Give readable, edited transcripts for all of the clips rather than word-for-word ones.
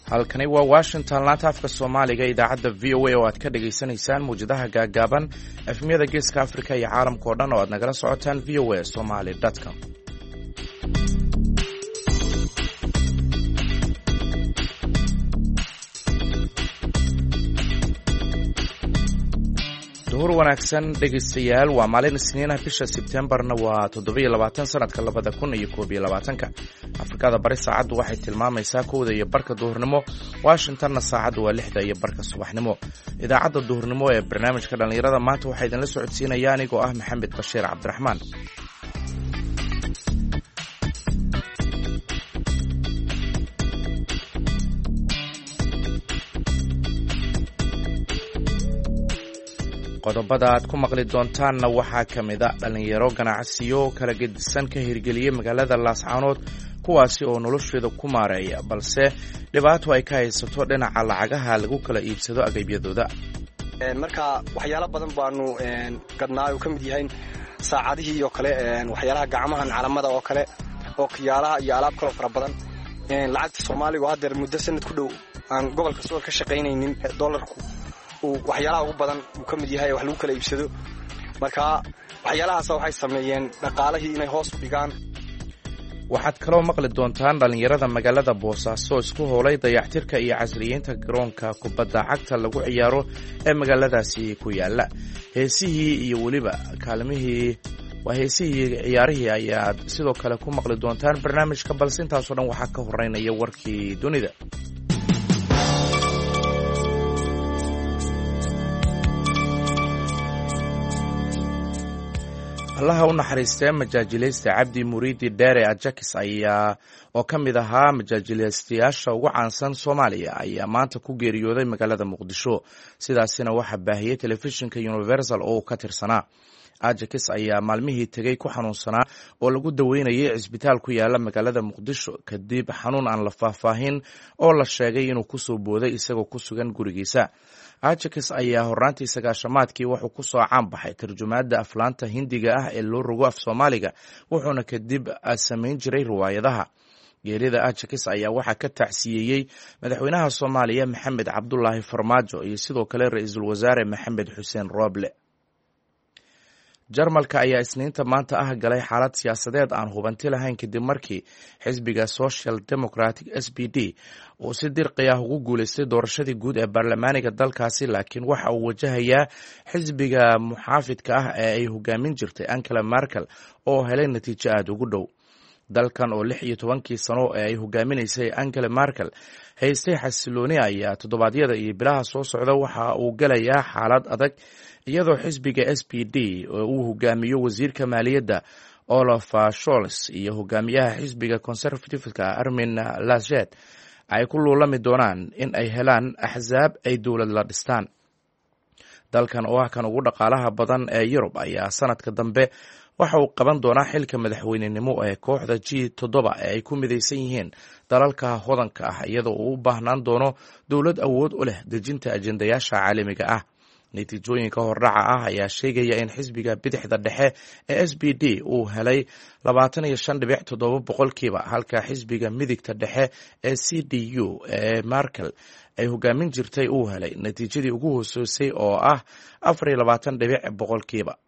halkani waa Washington laanta afka Soomaaliga idaacadda VOA oo aad ka dhageysanaysaan muujadaha gaagaaban efmiyada Geeska Afrika iyo caalamka oo dhan oo aad nagala socotaan voasomali.com. duhur wanaagsan dhegeystayaal waa maalin Isniin ah bisha Sebtembarna waa 27 sanadka 2021 Afrikada bari saacadu waxay tilmaamaysaa 1:00 duhurnimo Washingtonna saacadu waa 6:00 subaxnimo idaacadda duhurnimo ee barnaamijka dhalinyarada maanta waxay idin la socodsiinayaan anigoo ah Maxamed Bashiir Cabdiraxmaan. qodobada aad ku maqli doontaanna waxaa ka mid ah dhalinyaro ganacsiyo kala gedisan ka hirgeliyay magaalada Laascaanood kuwaasi oo noloshooda ku maareeya balse dhibaato ay ka haysato dhinaca lacagaha lagu kala iibsado agabyadooda. marka waxyaalo badan baanu gadnaa oo kamid yahay saacadihii oo kale waxyaalaha gacmahan calamada oo kale oo kiyaalaha iyo alaab kale fara badan lacagta Soomaaliga hadda muddo sanad ku dhow aan gobolka soo ka shaqeynaynin dollarku waxyaalaha ugu badan uu ka mid yahay wax lagu kala iibsado marka waxyaalahaas waxay sameeyeen dhaqaalihii inay hoos u dhigaan. waxaad kaloo maqli doontaan dhalinyarada magaalada Boosaaso isku hoolay dayactirka iyo casriyeynta garoonka kubadda cagta lagu ciyaaro ee magaaladaasi ku yaala. heesihii iyo waliba kaalmihii ciyaarihii ayaad sidoo kale ku maqli doontaan barnaamijka balse intaasoo dhan waxaa ka horeynaya warkii dunida. allaha u naxariistay majaajilaysta Cabdi Muriidi Dheere Ajakis ayaa oo ka mid ahaa majaajilaystayaasha ugu caansan Soomaaliya ayaa maanta ku geeriyooday magaalada Muqdisho sidaasina waxa baahiyay telefishinka Universal oo ka tirsanaa. Ajakis ayaa maalmihii tagay ku xanuunsanaa oo lagu daweynayay cisbitaal ku yaala magaalada Muqdisho kadib xanuun aan la faahfaahin oo la sheegay inuu ku soo booday isagoo ku sugan gurigiisa. Ajakis ayaa horaantii sagaashamaadkii wuxuu ku soo caan baxay tarjumaadda aflaanta Hindiga ah ee loo rogo af Soomaaliga wuxuuna kadib samayn jiray riwaayadaha. geerida Ajakis ayaa waxaa ka tacsiyeeyay madaxweynaha Soomaaliya Maxamed Cabdullaahi Farmaajo iyo sidoo kale ra'iisul wasaare Maxamed Xuseen Rooble. Jarmalka ayaa Isniinta maanta ah galay xaalad siyaasadeed aan hubanti lahayn kadib markii xisbiga Social Democratic SPD uu si dirqi ah ugu guuleystay doorashadii guud ee baarlamaaniga dalkaasi laakiin waxa uu wajahayaa xisbiga muxaafidka ah ee ay hogaamin jirtay Angela Merkel oo helay natiijo aad ugu dhow. dalkan oo 16 sano ee ay hogaaminaysay Angela Merkel haystay xasilooni ayaa toddobaadyada iyo bilaha soo socda waxa uu galayaa xaalad adag iyadoo xisbiga SPD oo uu hogaamiyo wasiirka maaliyadda Olaf Scholz iyo hogaamiyaha xisbiga Conservative-ka Armin Laschet ay ku luulami doonaan in ay helaan axsaab ay dowlad la dhistaan. dalkan oo ah kan ugu dhaqaalaha badan ee Yurub ayaa sanadka dambe waxa uu qaban doonaa xilka madaxweynenimo ee kooxda G7 ee ay ku midaysan yihiin dalalka hodanka ah iyadoo uu u baahnaan doono dowlad awood u leh dejinta ajendayaasha caalamiga ah. natiijooyinka hordhaca ah ayaa sheegaya in xisbiga bidixda dhexe ee SPD uu helay 25.7% halka xisbiga midigta dhexe ee CDU ee Merkel ay hogaamin jirtay uu helay natiijadii ugu hooseysay oo ah 24.1%.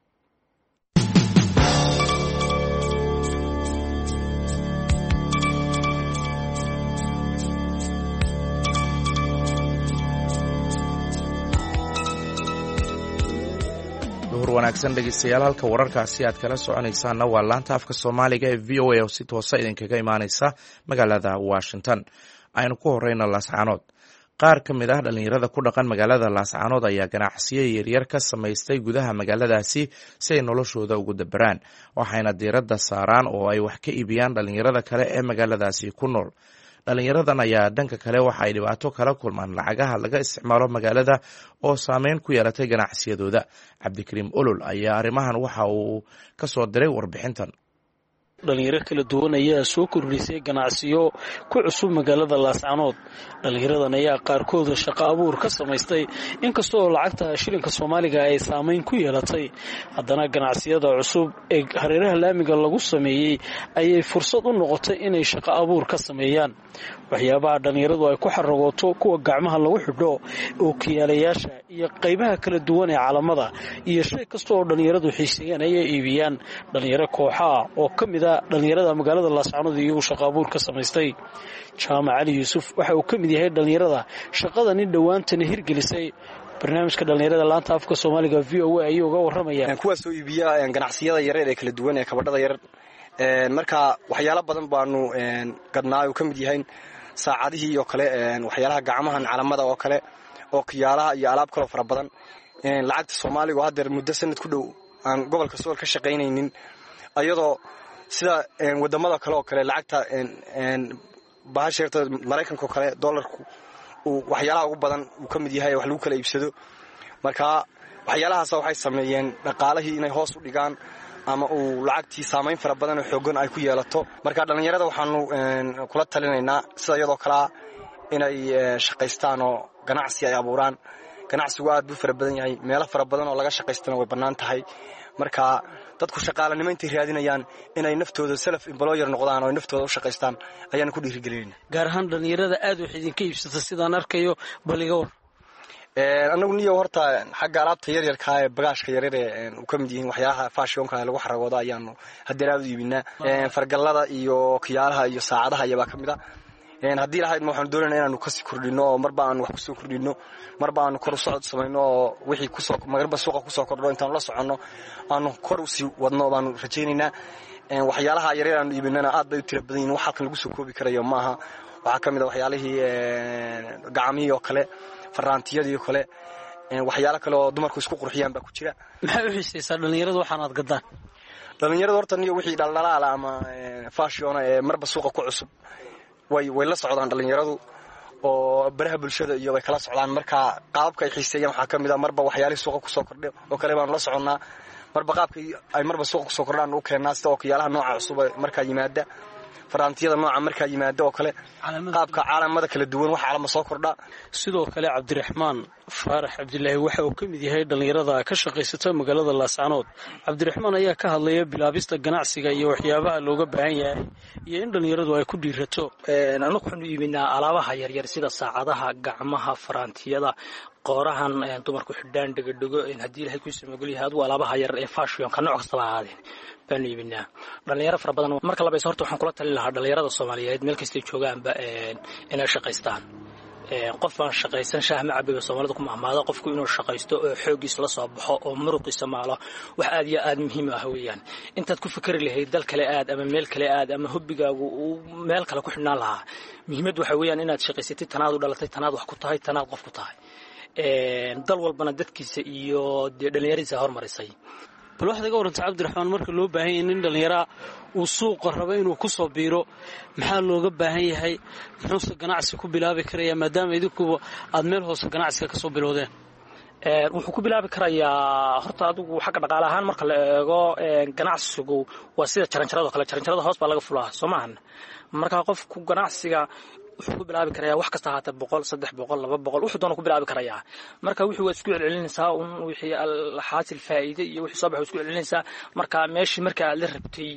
duhur wanaagsan dhegeystayaal halka wararkaasi aad kala soconaysaanna waa laanta afka Soomaaliga ee VOA oo si toos ah idinkaga imaanaysa magaalada Washington. aynu ku horeyna Laascaanood. qaar ka mid ah dhalinyarada ku dhaqan magaalada Laascaanood ayaa ganacsiyo yaryar ka samaystay gudaha magaaladaasi si ay noloshooda ugu dabaraan waxayna diiradda saaraan oo ay wax ka iibiyaan dhalinyarada kale ee magaaladaasi ku nool. dhalinyaradan ayaa dhanka kale waxa ay dhibaato kala kulmaan lacagaha laga isticmaalo magaalada oo saameyn ku yeelatay ganacsiyadooda. Cabdikariim Olol ayaa arrimahan waxa uu ka soo diray warbixintan. dhalinyaro kala duwan ayaa soo kordhisay ganacsiyo ku cusub magaalada Laascaanood. Dhalinyaradan ayaa qaarkood shaqo abuur ka samaystay inkastoo lacagta shilinka Soomaaliga ay saameyn ku yeelatay. Haddana ganacsiyada cusub ee hareeraha laamiga lagu sameeyay ayay fursad u noqotay inay shaqo abuur ka sameeyaan. Waxyaabaha dhalinyaradu ay ku xaragooto kuwa gacmaha lagu xidho oo kiyaalayaasha iyo qaybaha kala duwan ee calamada iyo shay kasta oo dhalinyaradu xiiseeyaan ayay iibiyaan. Dhalinyaro kooxaha oo kamid ah dhalinyarada magaalada Laascaanood iyagu shaqo abuur ka samaystay. Jaamac Ali Yuusuf waxa uu kamid yahay dhalinyarada shaqadani dhawaantan hirgelisay. barnaamijka dhalinyarada laanta afka Soomaaliga VOA ayuu uga waramayaan kuwa soo iibiya ganacsiyada yaryar ee kala duwan ee kabadhada yar marka waxyaalo badan baanu gadnaa oo kamid yahay saacadihii iyo kale waxyaalaha gacmahan calamada oo kale oo kiyaalaha iyo alaab kale fara badan lacagta Soomaaliga hadda muddo sanad ku dhow aan gobolka Sool ka shaqeynaynin ayadoo sida wadamada kale oo kale lacagta baasheerta Mareykanka oo kale dollarku waxyaalaha ugu badan uu kamid yahay wax lagu kala iibsado marka waxyaalahaas waxay sameeyeen dhaqaalihii inay hoos u dhigaan ama uu lacagtii saameyn fara badan oo xoogan ay ku yeelato marka dhalinyarada waxaanu kula talinaynaa sida iyadoo kala inay shaqaystaan oo ganacsi ay abuuraan ganacsigu aad buu fara badan yahay meelo fara badan oo laga shaqaystana way banaan tahay marka dadku shaqaalanimo intay raadinayaan inay naftooda self employer noqdaan oo naftooda u shaqaystaan ayaan ku dhiirigelinayna gaar ahaan dhalinyarada aad wax idinka iibsata sidaan arkayo baliga war anagu niyo horta xagga alaabta yaryarka ee bagaashka yaryar ee u kamid yihiin waxyaalaha fashionka lagu xaragoodo ayaanu hadeeraad u iibinaa fargalada iyo kiyaalaha iyo saacadaha ayaa kamid ah haddii lahayd waxaan doonaynaa inaanu kasi kordhino oo marba aan wax ku soo kordhino marba aan kor u socod sameeyno oo wixii ku soo magarba suuqa ku soo kordho intaan la socono aanu kor u sii wadno baanu rajaynaynaa waxyaalaha yaryar aan iibinana aad bay u tira badan yihiin wax halkan lagu soo koobi karayo maaha waxa kamid ah waxyaalihii gacmihii oo kale faraantiyadii oo kale waxyaalo kale oo dumarku isku qurxiyaan baa ku jira maxay u xiiseeysaa dhalinyaradu waxaan aad gadaan dhalinyaradu horta niyo wixii dhaldhalaala ama fashion ee marba suuqa ku cusub way la socdaan dhalinyaradu oo baraha bulshada iyo way kala socdaan marka qaabka ay xiiseeyaan waxa kamid ah marba waxyaalaha suuqa ku soo kordhay oo kale baan la soconaa marba qaabka ay marba suuqa ku soo kordhaan oo keenaa sida oo kiyaalaha nooca cusub marka yimaada faraantiyada nooca marka yimaado oo kale qaabka caalamada kala duwan waxa calama soo kordha sidoo kale Cabdiraxmaan Faarax Cabdilaahi waxa uu kamid yahay dhalinyarada ka shaqeysata magaalada Laascaanood Cabdiraxmaan ayaa ka hadlaya bilaabista ganacsiga iyo waxyaabaha looga baahan yahay iyo in dhalinyaradu ay ku dhiirato anagu waxaanu iibinaa alaabaha yaryar sida saacadaha gacmaha faraantiyada qoorahan dumarku xidhaan dhigo in hadii Ilaahay ku sameeyo adu alaabaha yar ee fashion ka nooc kasta ahaadeen baan iibinaa dhalinyaro fara badan marka la beeso horta waxaan kula talin lahaa dhalinyarada Soomaaliyeed meel kasta joogaanba inay shaqaystaan qof aan shaqaysan shaahma cabiga Soomaalida kuma amaado qofku inuu shaqaysto oo xoogiis la soo baxo oo muruqiisa maalo wax aad iyo aad muhiim ah weeyaan intaad ku fikir lahayd dal kale aad ama meel kale aad ama hobbigaagu meel kale ku xidhnaan lahaa muhiimad waxa weeyaan inaad shaqaysatid tanaad u dhalatay tanaad wax ku tahay tanaad qof ku tahay dal walbana dadkiisa iyo dhalinyaradiisa hormarisay bal waxa laga warantay Cabdiraxmaan marka loo baahan yahay in dhalinyaro uu suuqa rabo inuu ku soo biiro maxaa looga baahan yahay muxuu ganacsi ku bilaabi karayaa maadaama idinku aad meel hoos ganacsiga ka soo bilowdeen wuxuu ku bilaabi karayaa horta adigu xagga dhaqaale ahaan marka la eego ganacsigu waa sida jaranjarada kale jaranjarada hoos baa laga fulaa Soomaaliya marka qofku ganacsiga wuxuu ku bilaabi karayaa wax kasta haata 100 300 200 wuxuu doona ku bilaabi karayaa marka wixii waa isku celcelinaysaa wixii xaasil faa'iido iyo wixii soo baxay isku celcelinaysaa marka meeshii marka aad la rabtay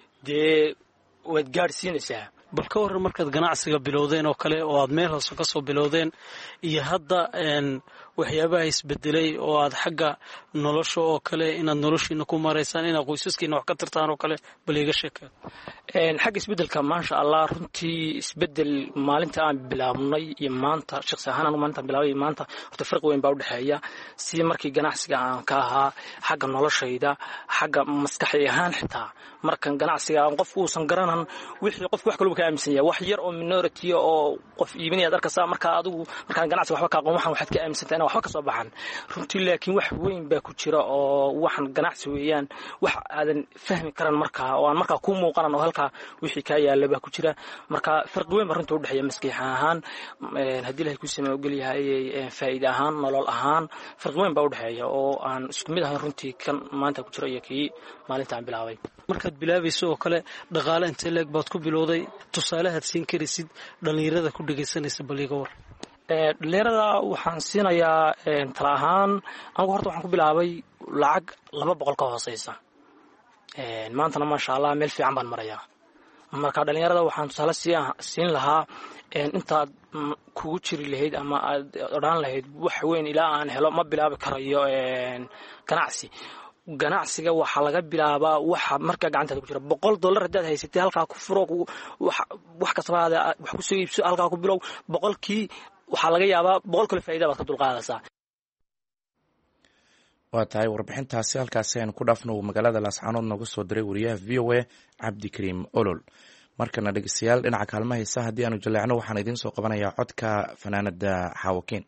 waad gaarsiinaysaa bal ka waran markaad ganacsiga bilowdeen oo kale oo aad meel hoos ka soo bilowdeen iyo hadda waxyaabaha isbedelay oo aad xagga nolosha oo kale inaad noloshiina ku mareysaan inaad qoysaskiina wax ka tirtaan oo kale bal iga sheekay xagga isbedelka maasha Allah runtii isbedel maalinta aan bilaabnay iyo maanta shakhsi ahaan aan maanta bilaabay maanta horta farq weyn baa u dhaxeeya si markii ganacsiga aan ka ahaa xagga noloshayda xagga maskaxi ahaan xitaa markan ganacsiga aan qofku uusan garanan wixii qofku wax kale ka aaminsan yahay wax yar oo minority oo qof iibinaya darkasa marka adigu markaan ganacsiga waxba ka aqoon waxaad ka aaminsantahay waxba ka soo baxan runtii laakiin wax weyn baa ku jira oo waxan ganacsi weeyaan wax aadan fahmi karan marka oo aan marka ku muuqanan oo halka wixii ka yaala baa ku jira marka farq weyn baa runtii u dhaxeeya maskax ahaan hadii Ilaahay ku sameeyo gal yahay faa'iido ahaan nolol ahaan farq weyn baa u dhaxeeya oo aan isku mid ahayn runtii kan maanta ku jira iyo kii maalinta aan bilaabay marka markaad bilaabayso oo kale dhaqaale intee leeg baad ku bilowday tusaalehaad siin karaysid dhallinyarada ku dhegaysanaysa bal iga war. dhalinyarada waxaan siinayaa tala ahaan anigu horta waxaan ku bilaabay lacag 200 ka hooseysa, maantana maasha allah meel fiican baan marayaa. marka dhalinyarada waxaan tusaale siin lahaa intaad kugu jiri lahayd ama aad odhan lahayd wax weyn ilaa aan helo ma bilaabi karayo ganacsiga waxaa laga bilaabaa waxa marka gacantaada ku jira. $100 haddaad haysatay halkaa ku furo, wax kastaba wax ku soo iibso, halkaa ku bilow. 100kii waxaa laga yaabaa 100 kale faa'iido baad ka dulqaadaysaa. waa tahay warbixintaasi halkaasi aynu ku dhaafno magaalada Laascaanood nooga soo diray wariyaha VOA Cabdikariim Olol. markana dhegeystayaal dhinaca kaalmaha heesaha haddii aanu jaleecno waxaan idiin soo qabanayaa codka fanaanada Xaawakiin.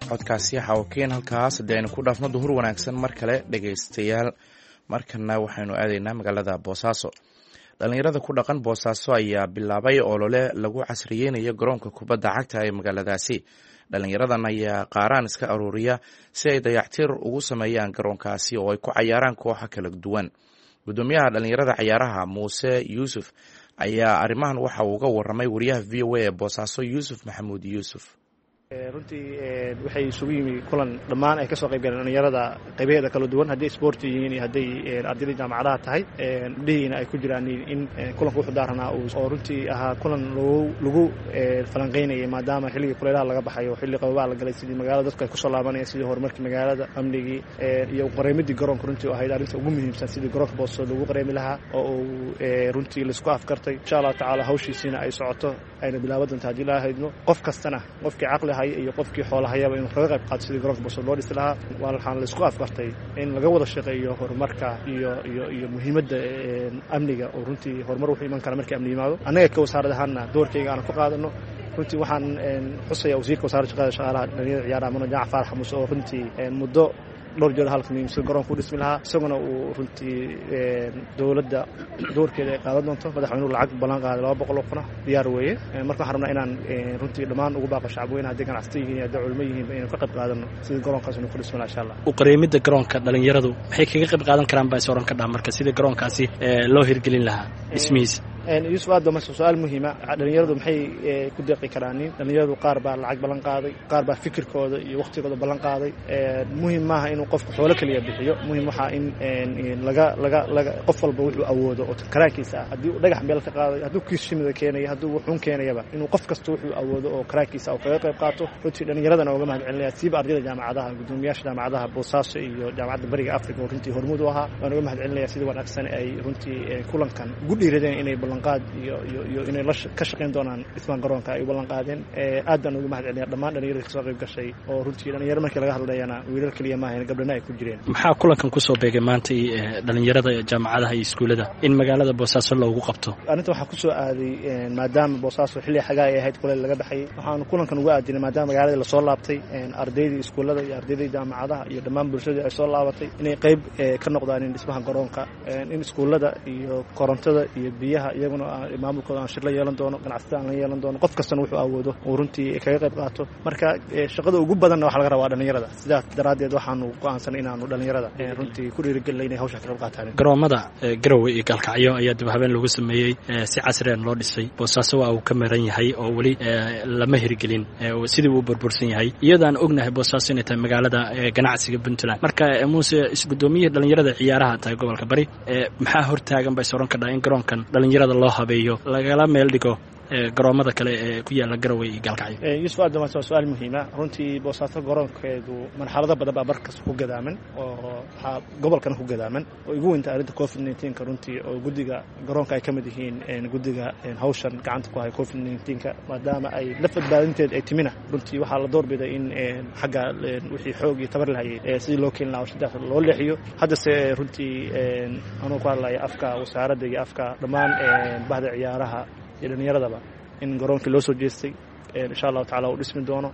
codkaasi xawkeen halkaas haddii aynu ku dhaafno duhur wanaagsan mar kale dhegaystayaal. markana waxaynu aadaynaa magaalada boosaaso. dhallinyarada ku dhaqan boosaaso ayaa bilaabay olole lagu casriyeynayo garoonka kubadda cagta ee magaaladaasi. dhallinyaradan ayaa qaaraan iska aruuriya si ay dayactir ugu sameeyaan garoonkaasi oo ay ku cayaaraan kooxa kala duwan. gudoomiyaha dhallinyarada cayaaraha muuse yuusuf ayaa arrimahan waxa uu uga waramay wariyaha v o a ee boosaaso yuusuf maxamuud yuusuf. runtii waxay isugu yimi kulan dhammaan ay ka soo qayb galeen dhallinyarada qaybaheeda kala duwan hadday sport yihiin iyo hadday ardayda jaamacadaha tahay gabdhihiina ay ku jiraan in kulanka wuxuu daaranaa oo runtii ahaa kulan lagu falanqaynayay maadaama xilligii kulaylaha laga baxayo xilli qababaha la galay sidii magaalada dadku ay kusoo laabanayaan sidii horumarkii magaalada amnigii iyo qareemidii garoonka runtii ahayd arrinta ugu muhiimsan sidii garoonka booso lagu qareemi lahaa oo uu runtii laisku afkartay insha allahu tacaala hawshiisiina ay socoto ayna bilaabo doonta haddii la ahaydno qof kastana qofkii caqli iyo qofkii xoolahayaba inuu kaga qayb qaato sidii garoonka booso loo dhisi lahaa waxaan laisku afkartay in laga wada shaqeeyo horumarka iyo muhiimadda amniga oo runtii horumar wuxuu iman kara markii amni yimaado annaga ka wasaarad ahaanna doorkayga aan ku qaadano runtii waxaan xusaya wasiirka wasaaradda shaqada shaqaalaha dhalinyarada ciyaaraha mudane jaac faarax muuse oo runtii muddo dhowr jeer halka muhiimsan garoonka u dhismi lahaa isaguna uu runtii dowladda doorkeeda ay qaadan doonto madaxweynuhu lacag ballan qaaday 200 kuna diyaar weeye marka waxaan rabnaa inaan runtii dhammaan ugu baaqo shacabweynaha haddii ganacsato yihiin haddii culimo yihiin inaan ka qayb qaadano sidii garoonkaas inuu ku dhismi lahaa insha allah. u qareemidda garoonka dhalinyaradu maxay kaga qayb qaadan karaan baa sooran ka dhaa marka sidii garoonkaasi loo hirgelin lahaa dhismihiisa. yuusuf aad baa su-aal muhiima dhalinyaradu maxay ku deeqi karaan dhalinyaradu qaar baa lacag ballan qaaday qaar baa fikirkooda iyo waqtigooda ballan qaaday muhiim maaha inuu qofku xoolo kaliya bixiyo muhiim waxaa in laga qof walba wuxuu awoodo oo karaankiisa ah haddii uu dhagax meel ka qaaday hadduu kiis shimida keenayo hadduu wuxuun keenayaba inuu qof kasta wuxuu awoodo oo karaankiisa uu kaga qayb qaato runtii dhalinyaradana uga mahad celinaya siiba ardayda jaamacadaha gudoomiyaasha jaamacadaha boosaaso iyo jaamacadda bariga africa oo runtii hormuud u ahaa waan uga mahad celinaya sida wanaagsan ay runtii kulankan ugu dhiiradeen inay ballanqaad iyo inay ka shaqayn doonaan dhismaha garoonka ay u ballan qaadeen aad baan uga mahad celinaya dhammaan dhalinyarada kasoo qayb gashay oo runtii dhalinyaro markii laga hadlayana wiilal keliya maahayn gabdhana ay ku jireen. maxaa kulankan kusoo beegay maanta dhalinyarada jaamacadaha iyo iskuullada in magaalada boosaaso loogu qabto? arrinta waxaa kusoo aaday maadaama boosaaso xilli xagaa ay ahayd kuleyl laga baxayay waxaanu kulankan uga aadinay maadaama magaaladii lasoo laabtay ardaydii iskuullada iyo ardaydii jaamacadaha iyo dhammaan bulshadii ay soo laabatay inay qayb ka noqdaan in dhismaha garoonka in iskuullada iyo korontada iyo biyaha iyaguna maamulkooda aan shir la yeelan doono ganacsatada aan la yeelan doono qof kastana wuxuu awoodo uu runtii kaga qayb qaato marka shaqada ugu badanna waxa laga rabaa dhalinyarada sidaas daraaddeed waxaanu go'aansanay inaanu dhalinyarada runtii ku dhiirigelinay inay hawsha ka qayb qaataan. garoomada garowe iyo gaalkacyo ayaa dib habeen lagu sameeyey si casriyan loo dhisay boosaaso waa uu ka maran yahay oo weli lama hirgelin sidii uu burbursan yahay iyadaan ognahay boosaaso inay tahay magaalada ganacsiga puntland marka muuse isgudoomiyihii dhalinyarada ciyaaraha tahay gobolka bari maxaa hortaagan bay soran ka dhaha in garoonkan dhalinyarada loo habeeyo lagala meel dhigo garoomada kale ee ku yaala garowe iyo gaalkacyo? yuusuf aad waa su-aal muhiima runtii boosaaso garoonkeedu marxalado badan baa markas ku gadaaman oo waxaa gobolkana ku gadaaman oo igu weynta arrinta covid-19 runtii oo guddiga garoonka ay ka mid yihiin guddiga hawshan gacanta ku haya covid-19 maadaama ay la badbaadinteed ay timina runtii waxaa la doorbiday in xagga wixii xoog iyo tabar lahayay sidii loo keeni lahaa hawshadaas loo leexiyo haddase runtii anuu ku hadlaya afka wasaaradda iyo afka dhammaan bahda ciyaaraha iyo dhalinyaradaba in garoonkii loo soo jeestay insha allahu tacala uu dhismi doono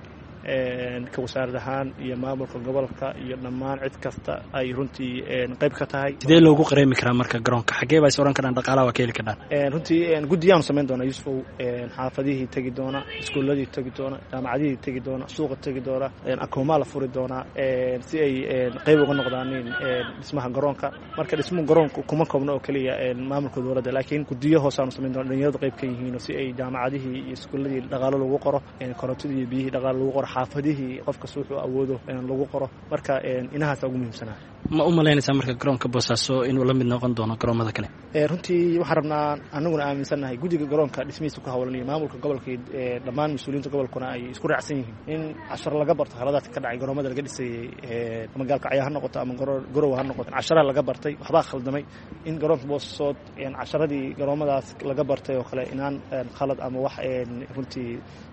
ka wasaarad ahaan iyo maamulka gobolka iyo dhammaan cid kasta ay runtii qayb ka tahay. sidee loogu qareemi karaa marka garoonka xaggee baa is oran karaan dhaqaalaha waa ka heli karaan? runtii guddiyaanu samayn doona yuusufow xaafadihii tegi doona iskuulladii tegi doona jaamacadihii tegi doona suuqa tegi doona akoomaa la furi doonaa si ay qayb uga noqdaanin dhismaha garoonka marka dhismuhu garoonka kuma koobno oo keliya maamulka dowladda laakiin guddiyo hoosaanu samayn doona dhalinyaradu qayb ka yihiin si ay jaamacadihii iyo iskuulladii dhaqaalo lagu qoro korontadii iyo biyihii dhaqaalo lagu qoro xaafadihii qofkas wuxuu awoodo lagu qoro marka inahaasa ugu muhiimsanaa. ma u malaynaysaa marka garoonka boosaaso inuu la mid noqon doono garoomada kale? runtii waxaan rabnaa anaguna aaminsannahay guddiga garoonka dhismihiisa ku hawlan iyo maamulka gobolka dhammaan mas-uuliyiinta gobolkuna ay isku raacsan yihiin in casharo laga barto haladaadka ka dhacay garoomada laga dhisayey ama gaalkacyo ha noqoto ama garowe ha noqoto casharaha laga bartay waxbaa khaldamay in garoonka boosaasood casharadii garoomadaas laga bartay oo kale inaan khalad ama wax runtii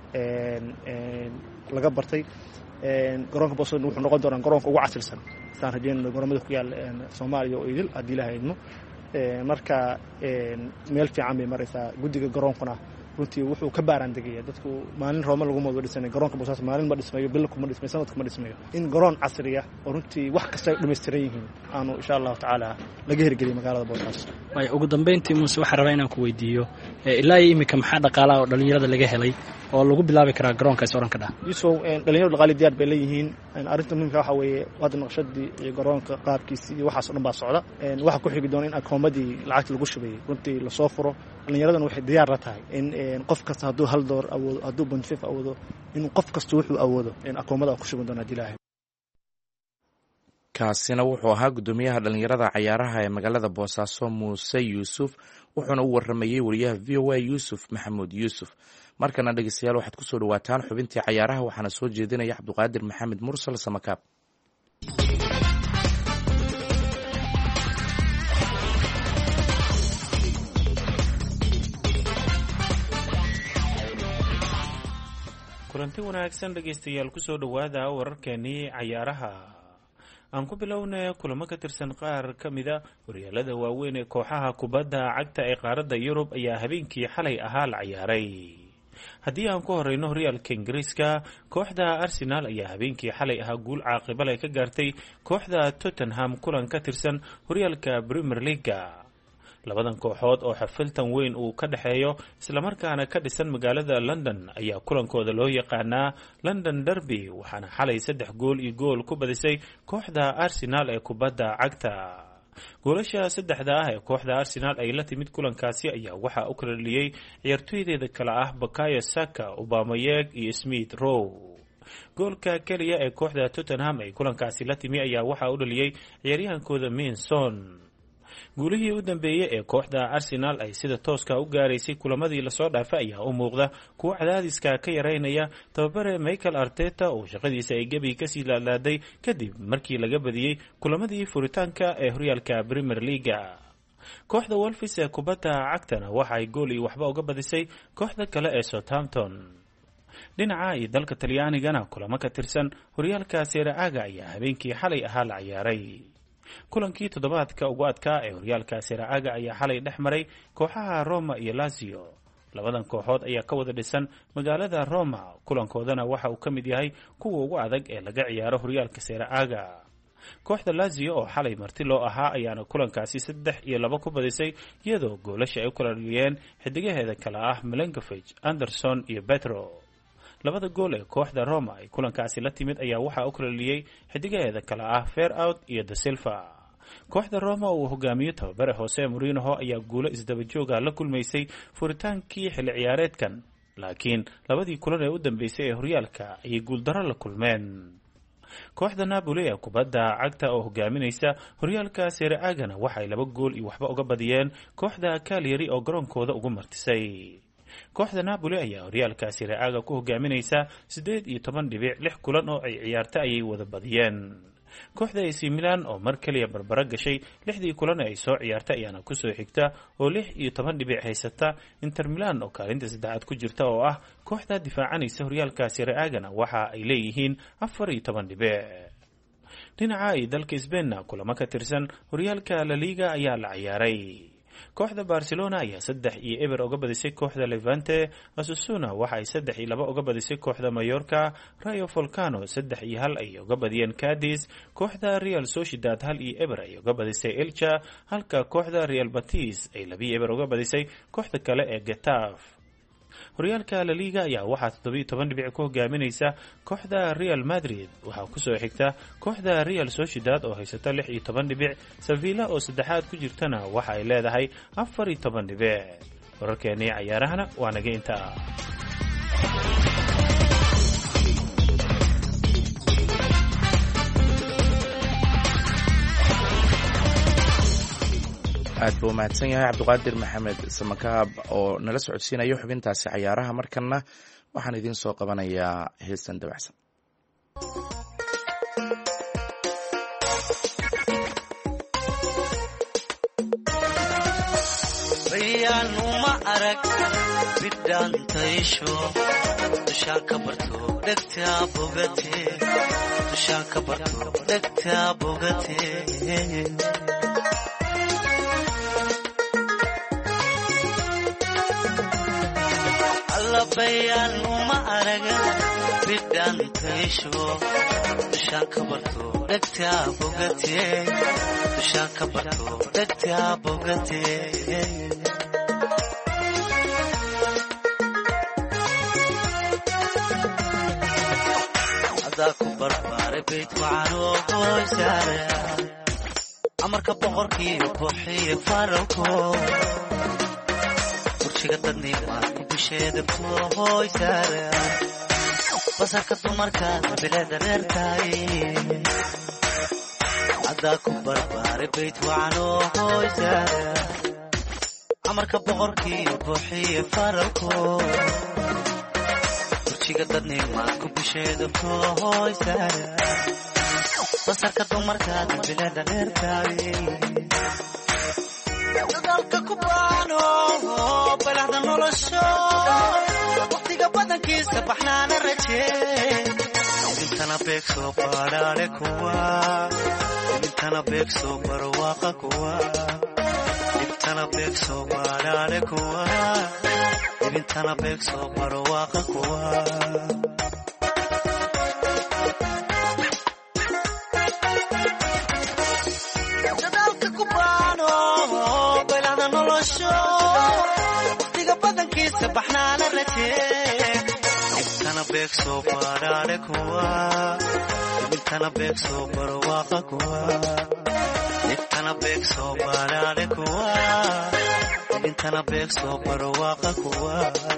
laga bartay garoonka boosaasood wuxuu noqon doonaa garoonka ugu casirsan saan rajeynayno garoomada ku yaal soomaaliya oo idil haddii la haydno marka meel fiican bay maraysaa guddiga garoonkuna runtii wuxuu ka baaraan degaya dadku maalin rooma lagu wada dhisanayo garoonka Boosaaso maalin ma dhismayo bil kuma dhismayo sanad kuma dhismayo in garoon casri ah oo runtii wax kasta ay dhameystiran yihiin aanu insha Allah taala laga hirgeliyo magaalada Boosaaso way ugu dambeyntii Muuse waxa rabaa inaan ku weydiiyo ilaa imika maxaa dhaqaalaha oo dhalinyarada laga helay oo lagu bilaabi karaa garoonka Sooranka dha isoo dhalinyarada dhaqaale diyaar bay leeyihiin arinta muhiimka waxa weeye wada naqshadii iyo garoonka qaabkiisa iyo waxaas oo dhan baa socda waxa ku xigi doona in akoomadii lacagta lagu shubay runtii la soo furo dhalinyaradan waxay diyaar la tahay in qof kasta hadduu hal door awoodo hadduu bonfif awoodo in qof kasta wuxuu awoodo in akoomada ku shuban doona dilaahay kaasina wuxuu ahaa gudoomiyaha dhalinyarada cayaaraha ee magaalada Boosaaso Muuse Yuusuf wuxuuna u waramayay wariyaha VOA Yuusuf Maxamuud Yuusuf markana dhageystayaal waxaad ku soo dhawaataan xubintii cayaaraha waxaana soo jeedinaya Cabduqaadir Maxamed Mursal Samakaab kulanti wanaagsan dhageystayaal ku soo dhawaada wararkeenii cayaaraha aan ku bilownay kulamo ka tirsan qaar ka mida horyaalada waaweyn ee kooxaha kubadda cagta ee qaaradda Yurub ayaa habeenkii xalay ahaa la ciyaaray haddii aan ku horeyno horyaalka Ingiriiska kooxda Arsenal ayaa habeenkii xalay ahaa guul caaqibad ay ka gaartay kooxda Tottenham kulan ka tirsan horyaalka Premier League labadan kooxood oo xafiltan weyn uu ka dhaxeeyo isla markaana ka dhisan magaalada London ayaa kulankooda loo yaqaanaa London Derby waxaana xalay 3 gool iyo gool ku badisay kooxda Arsenal ee kubadda cagta goolasha saddexda ah ee kooxda Arsenal ay la timid kulankaasi ayaa waxa uu kala dhaliyay ciyaartoydeeda kala ah Bukayo Saka, Aubameyang iyo Smith Rowe goolka kaliya ee kooxda Tottenham ay kulankaasi la timi ayaa waxa uu dhaliyay ciyaaryahankooda Mason guulihii u dambeeyay ee kooxda Arsenal ay sida tooska u gaareysay kulamadii la soo dhaafay ayaa u muuqda kuwa cadaadiska ka yareynaya tababare Mikel Arteta oo shaqadiisa ay gabi ka sii laalaaday kadib markii laga badiyay kulamadii furitaanka ee horyaalka Premier League kooxda Wolves ee kubadda cagtana waxa ay gool iyo waxba uga badisay kooxda kale ee Southampton dhinaca iyo dalka Talyaanigana kulamo ka tirsan horyaalka Serie A ayaa habeenkii xalay ahaa la ciyaaray kulankii toddobaadka ugu adkaa ee horyaalka Serie A ayaa xalay dhex maray kooxaha Roma iyo Lazio labadan kooxood ayaa ka wada dhisan magaalada Roma kulankoodana waxa uu ka mid yahay kuwa ugu adag ee laga ciyaaro horyaalka Serie A kooxda Lazio oo xalay marti loo ahaa ayaana kulankaasi 3-2 ku badisay iyadoo goolasha ay u kala dhaliyeen xidigaheeda kala ah Milinkovic, Anderson iyo Petro labada gool ee kooxda Roma ay kulankaasi la timid ayaa waxa uu kala dhaliyay xidigaheeda kala ah Ferraut iyo Da Silva kooxda Roma oo hogaamiyo tababare Jose Mourinho ayaa guulo isdaba joog ah la kulmaysay furitaankii xilli ciyaareedkan laakiin labadii kulan ee u dambeysay ee horyaalka ay guul darro la kulmeen kooxda Napoli ee kubadda cagta oo hogaaminaysa horyaalka Serie A-gana waxay 2 gool iyo waxba uga badiyeen kooxda Cagliari oo garoonkooda ugu martisay kooxda Napoli ayaa horyaalka Serie A ku hogaaminaysa 18 dhibic 6 kulan oo ay ciyaartay ayay wada badiyeen kooxda AC Milan oo mar kaliya barbara gashay 6 kulan ay soo ciyaartay ayaana ku soo xigta oo 16 dhibic haysata Inter Milan oo kaalinta saddexaad ku jirta oo ah kooxda difaacanaysa horyaalka Serie A waxa ay leeyihiin 14 dhibic dhinaca ay dalka Spain kulamo ka tirsan horyaalka La Liga ayaa la ciyaaray kooxda Barcelona ayaa 3-0 uga badisay kooxda Levante Osasuna waxa ay 3-2 uga badisay kooxda Mallorca Rayo Vallecano 3-1 ay uga badiyeen Cadiz kooxda Real Sociedad 1-0 ay uga badisay Elche halka kooxda Real Betis ay 2-0 uga badisay kooxda kale ee Getafe horyaalka La Liga ayaa waxaa 17 dhibic ku hogaaminaysa kooxda Real Madrid waxaa ku soo xigta kooxda Real Sociedad oo haysata 16 dhibic Sevilla oo saddexaad ku jirtana waxa ay leedahay 14 dhibic wararkeenii ciyaarahana waa naga intaa aad buu mahadsan yahay Cabduqaadir Maxamed Samakaab oo nala socodsiinayo xubintaasi cayaaraha markana waxaan idin soo qabanayaa heesan dabacsan bayaanuma arag bidhaantaysho dushaan ka barto dhegtaa bogate dushaan ka barto dhegtaa bogate bidhaantaysho dushaan ka barto dhegtaa bogatee dushaan ka barto dhegtaa bogatee adaa ku barbaaray bayd wacanoo qoysaare amarka boqorkiiyo buuxiye faralko burjiga dadnimaad ku bisheeda kuhoysaare basarka dumarkaad bileeda reertaay adaa ku barbaaray bayd wacanoo qoysaare amarka boqorkiiyo buuxiye faralko burjiga dadnimaad ku bisheeda kuhoysaare basarka dumarkaad bileeda reertaay dadaalka ku baano balaxda nolosho waqtiga badankiisa baxnaana rajee intana beegsoo baadhaale kuwa intana beegsoo barwaaqa kuwa intana beegsoo baadhaale kuwa intana beegsoo barwaaqa kuwa waqtiga badankiisa baxnaana rajee intana beegsoo baadhaale kuwa intana beegsoo barwaaqa kuwa intana beegsoo baadhaale kuwa intana beegsoo barwaaqa kuwa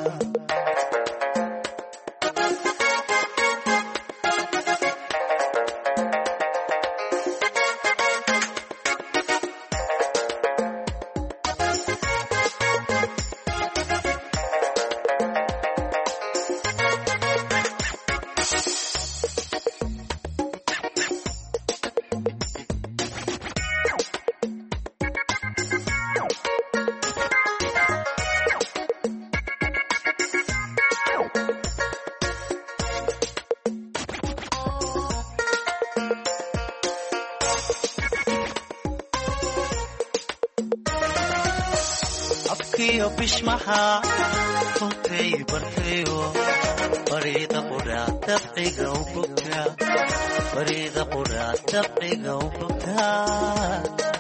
abkiyo bishmaha kuntay bartayo bariida qudhaa dabciga u bogtaa bariida qudhaa dabciga u bogtaa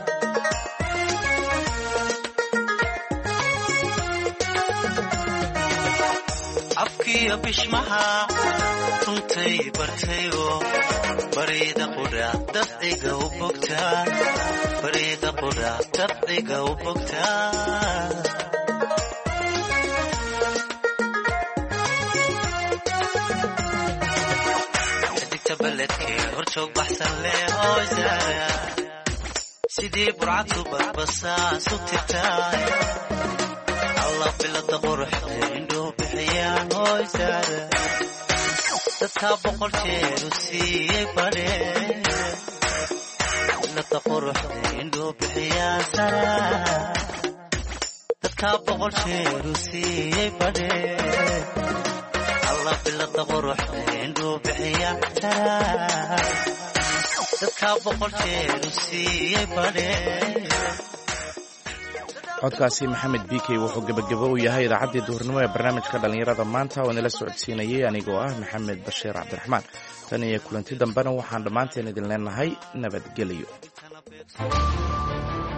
abkiyo bishmaha kuntay bartayo bariida qudhaa dabciga u bogtaa bariida qudhaa dabciga u bogtaa baledkee horjoog baxsan leh hooysaara sidii burcadtu badbasaas u tirtaay alla bilada quruxda indhuu bixiyaan hooysaara dadkaa boqol jeer u siiyey badhee bilada quruxda indhuu bixiyaan sara dadkaa boqol jeer u siiyey badhee alla bilada quruxda indhuu bixiyaan sara dadkaa boqol jeer u siiyey badhee codkaasi maxamed bikey wuxuu gebagabo u yahay idaacaddii duhurnimo ee barnaamijka dhallinyarada maanta oo nala socodsiinayay anigoo ah maxamed bashiir cabdiraxmaan tan iyo kulanti dambena waxaan dhammaanteen idin leenahay nabadgelyo.